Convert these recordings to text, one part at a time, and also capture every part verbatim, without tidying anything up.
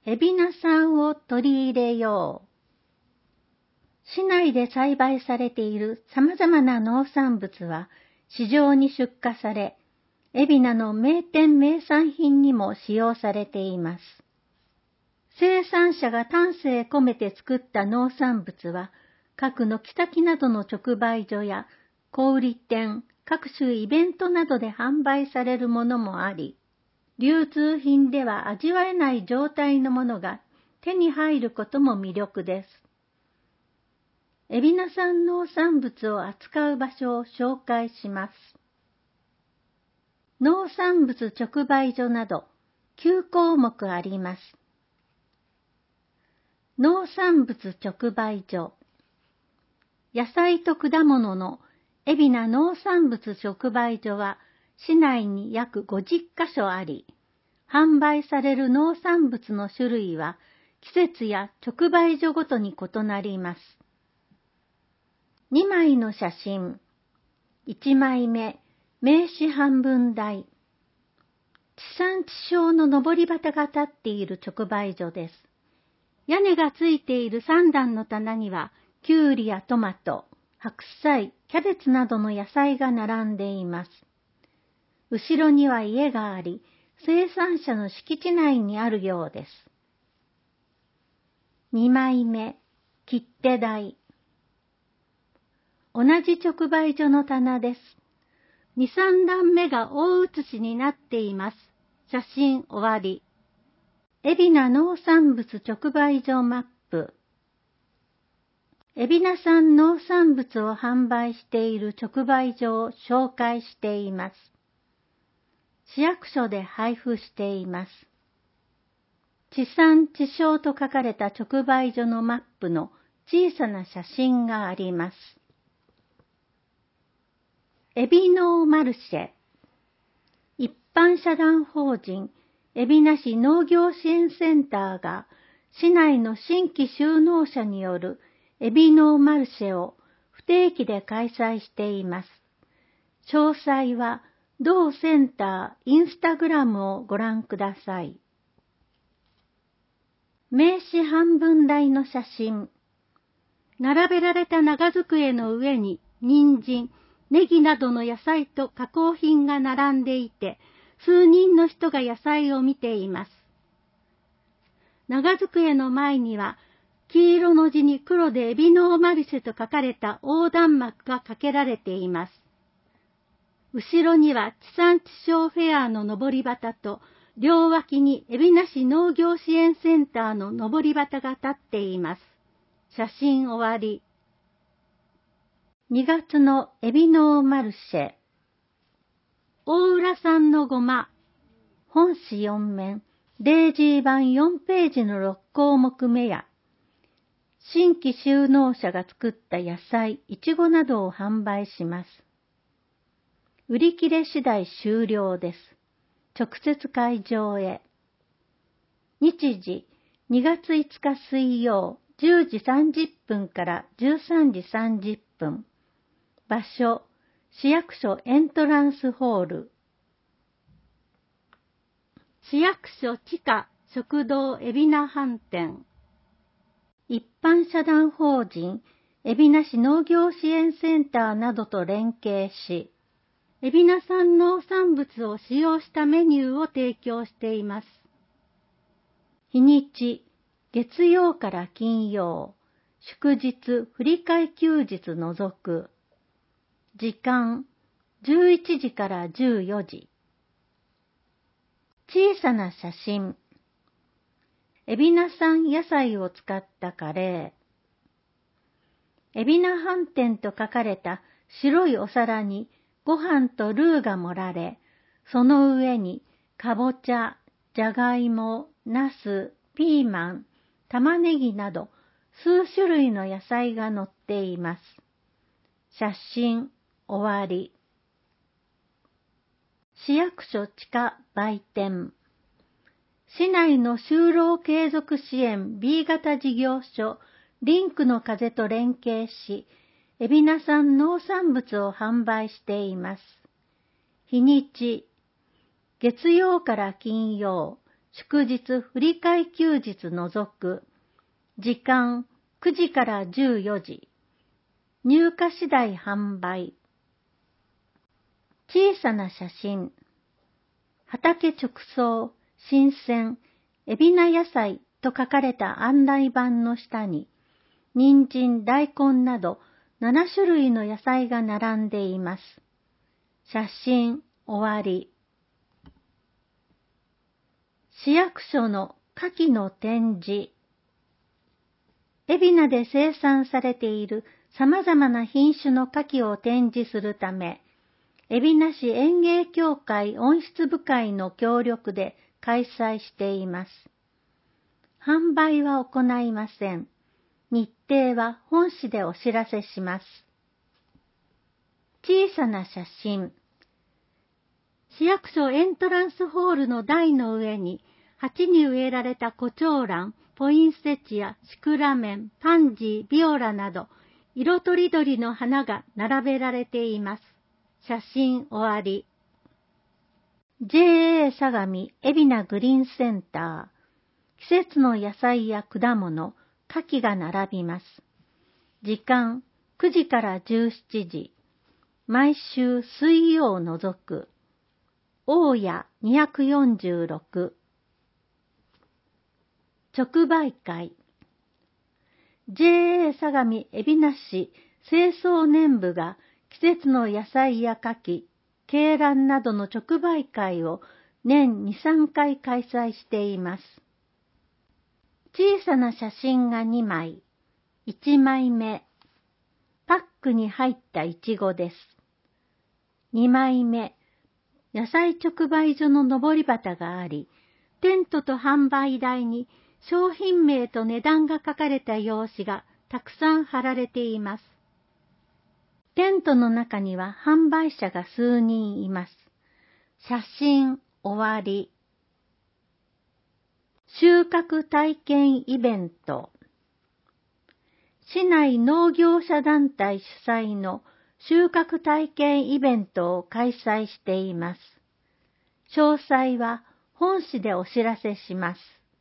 海老名産を取り入れよう。市内で栽培されている様々な農産物は市場に出荷され、海老名の名店名産品にも使用されています。生産者が丹精込めて作った農産物は、各軒先などの直売所や小売店、各種イベントなどで販売されるものもあり、流通品では味わえない状態のものが手に入ることも魅力です。海老名産農産物を扱う場所を紹介します。農産物直売所などきゅう項目あります。農産物直売所。野菜と果物の海老名農産物直売所は市内に約ごじゅっかしょあり、販売される農産物の種類は季節や直売所ごとに異なります。にまいの写真。いちまいめ、名刺半分台。地産地消の登り旗が立っている直売所です。屋根がついているさんだんの棚には、きゅうりやトマト、白菜、キャベツなどの野菜が並んでいます。後ろには家があり、生産者の敷地内にあるようです。にまいめ、切手台。同じ直売所の棚です。に、さんだんめが大写しになっています。写真終わり。海老名農産物直売所マップ。海老名産農産物を販売している直売所を紹介しています。市役所で配布しています。地産地消と書かれた直売所のマップの小さな写真があります。海老農マルシェ。一般社団法人海老名市農業支援センターが市内の新規就農者による海老農マルシェを不定期で開催しています。詳細は同センターインスタグラムをご覧ください。名刺半分台の写真。並べられた長机の上に人参、ネギなどの野菜と加工品が並んでいて、数人の人が野菜を見ています。長机の前には、黄色の字に黒で海老農マルシェと書かれた横断幕がかけられています。後ろには地産地消フェアののぼり旗と、両脇に海老名市農業支援センターののぼり旗が立っています。写真終わり。にがつの海老農マルシェ。大浦産のごま。本誌よんめん、デイジー版よんページのろっ項目目や、新規就農者が作った野菜、いちごなどを販売します。売り切れ次第終了です。直接会場へ。日時、にがついつか水曜、じゅうじさんじゅっぷんからじゅうさんじさんじゅっぷん。場所、市役所エントランスホール。市役所地下食堂海老名飯店。一般社団法人海老名市農業支援センターなどと連携し、海老名産農産物を使用したメニューを提供しています。日にち、月曜から金曜、祝日、振り替え休日除く。時間、じゅういちじからじゅうよじ。小さな写真。海老名産野菜を使ったカレー。海老名飯店と書かれた白いお皿にご飯とルーが盛られ、その上にかぼちゃ、じゃがいも、ナス、ピーマン、玉ねぎなど数種類の野菜が載っています。写真、終わり。市役所地下売店。市内の就労継続支援 ビー 型事業所リンクの風と連携し、海老名産農産物を販売しています。日にち、月曜から金曜、 祝日振り替え休日除く。時間くじからじゅうよじ。入荷次第販売。小さな写真。畑直送、新鮮、海老名野菜と書かれた案内板の下に、人参、大根などなな種類の野菜が並んでいます。写真終わり。市役所の牡蠣の展示。海老名で生産されている様々な品種の牡蠣を展示するため、海老名市園芸協会温室部会の協力で開催しています。販売は行いません。日程は本誌でお知らせします。小さな写真。市役所エントランスホールの台の上に、鉢に植えられたコチョウラン、ポインセチア、シクラメン、パンジー、ビオラなど、色とりどりの花が並べられています。写真終わり。ジェーエー 相模海老名グリーンセンター。季節の野菜や果物、牡蠣が並びます。時間くじからじゅうしちじ。毎週水曜除く。大谷にひゃくよんじゅうろく。直売会。ジェーエー 相模海老名市清掃年部が季節の野菜や牡蠣、鶏卵などの直売会を年に、さんかい開催しています。小さな写真がにまい。いちまいめ。パックに入ったイチゴです。にまいめ。野菜直売所ののぼり旗があり、テントと販売台に商品名と値段が書かれた用紙がたくさん貼られています。テントの中には販売者が数人います。写真終わり。収穫体験イベント。市内農業者団体主催の収穫体験イベントを開催しています。詳細は本誌でお知らせします。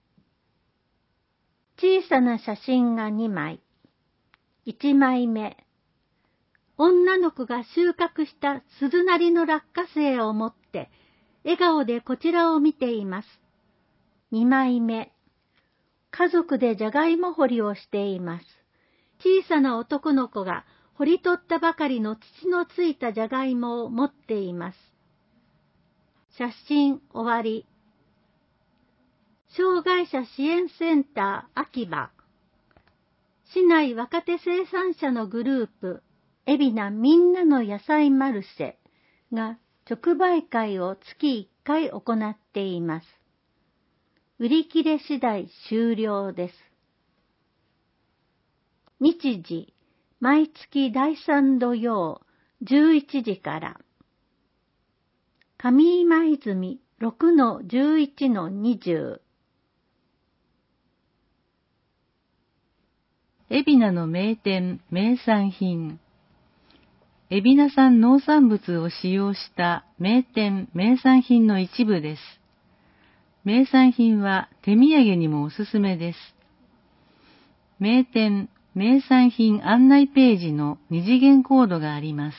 小さな写真がにまい。いちまいめ。女の子が収穫した鈴なりの落花生を持って笑顔でこちらを見ています。にまいめ。家族でじゃがいも掘りをしています。小さな男の子が掘り取ったばかりの土のついたじゃがいもを持っています。写真終わり。障害者支援センター秋葉。市内若手生産者のグループ、海老名みんなの野菜マルシェが直売会を月いっかい行っています。売り切れ次第終了です。日時、毎月だいさん土曜じゅういちじから。上今泉 ろくのじゅういちのにじゅう。 海老名の名店名産品。海老名産農産物を使用した名店名産品の一部です。名産品は手土産にもおすすめです。名店名産品案内ページの二次元コードがあります。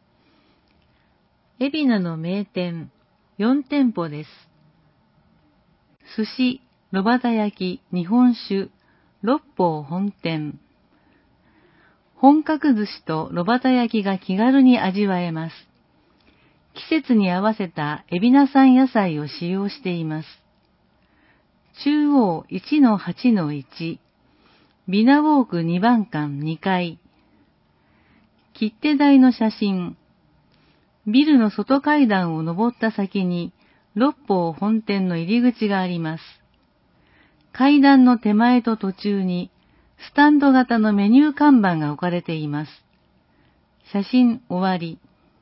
海老名の名店よんてんぽです。寿司、炉端焼き、日本酒、六方本店。本格寿司と炉端焼きが気軽に味わえます。季節に合わせた海老名産野菜を使用しています。中央 いちのはちのいち、ビナウォークにばん館にかい。切手台の写真。ビルの外階段を登った先に六方本店の入り口があります。階段の手前と途中にスタンド型のメニュー看板が置かれています。写真終わり。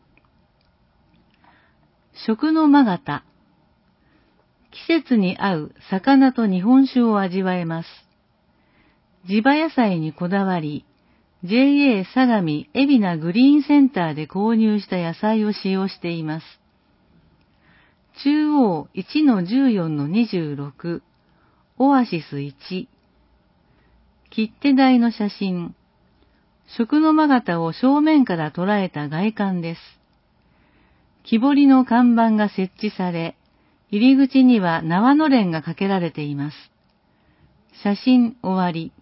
食のまがた。季節に合う魚と日本酒を味わえます。地場野菜にこだわり、ジェーエー 相模海老名グリーンセンターで購入した野菜を使用しています。 中央 いちのじゅうよんのにじゅうろく、オアシスいち。切手台の写真。食の間型を正面から捉えた外観です。木彫りの看板が設置され、入り口には縄のれんがかけられています。写真終わり。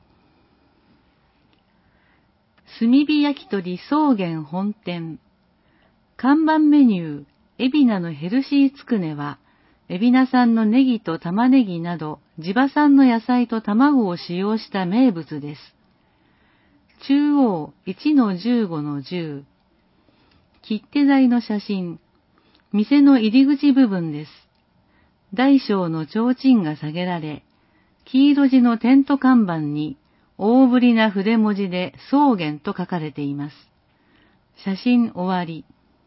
炭火焼き鳥草原本店。看板メニュー、海老名のヘルシーつくねは、海老名産のネギと玉ねぎなど、地場産の野菜と卵を使用した名物です。中央 いちのじゅうごのじゅう。切手台の写真。店の入り口部分です。大小の提灯が下げられ、黄色地のテント看板に大ぶりな筆文字で草原と書かれています。写真終わり。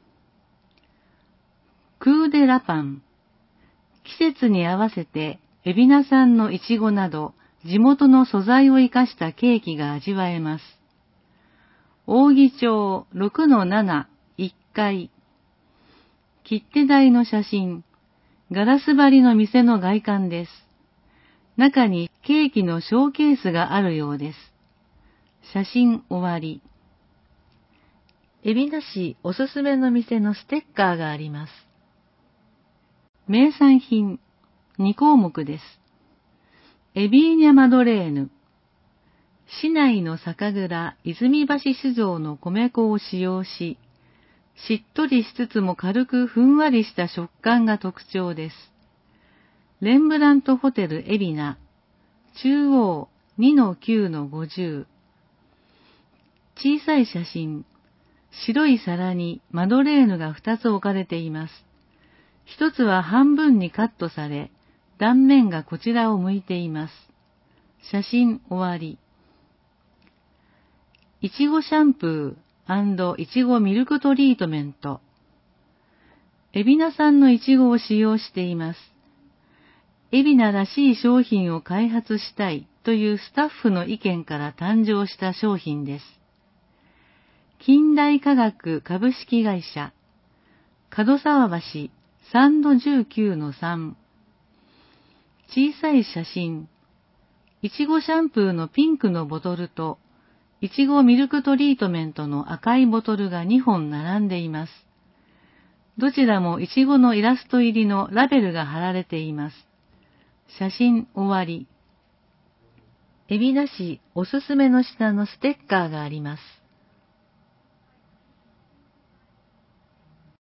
クーデラパン。季節に合わせて海老名産のイチゴなど地元の素材を生かしたケーキが味わえます。扇町 ろくのなな、いっかい。切手台の写真。ガラス張りの店の外観です。中にケーキのショーケースがあるようです。写真終わり。海老名市おすすめの店のステッカーがあります。名産品に項目です。エビーニャマドレーヌ。市内の酒蔵泉橋酒造の米粉を使用し、しっとりしつつも軽くふんわりした食感が特徴です。レンブラントホテル海老名。中央 にのきゅうのごじゅう。小さい写真。白い皿にマドレーヌがふたつ置かれています。一つは半分にカットされ、断面がこちらを向いています。写真終わり。いちごシャンプー&いちごミルクトリートメント。海老名産のいちごを使用しています。海老名らしい商品を開発したいというスタッフの意見から誕生した商品です。近代化学株式会社。角沢橋 さんのじゅうきゅうのさん。小さい写真。いちごシャンプーのピンクのボトルと、いちごミルクトリートメントの赤いボトルがにほん並んでいます。どちらもいちごのイラスト入りのラベルが貼られています。写真終わり。海老名市おすすめの品のステッカーがあります。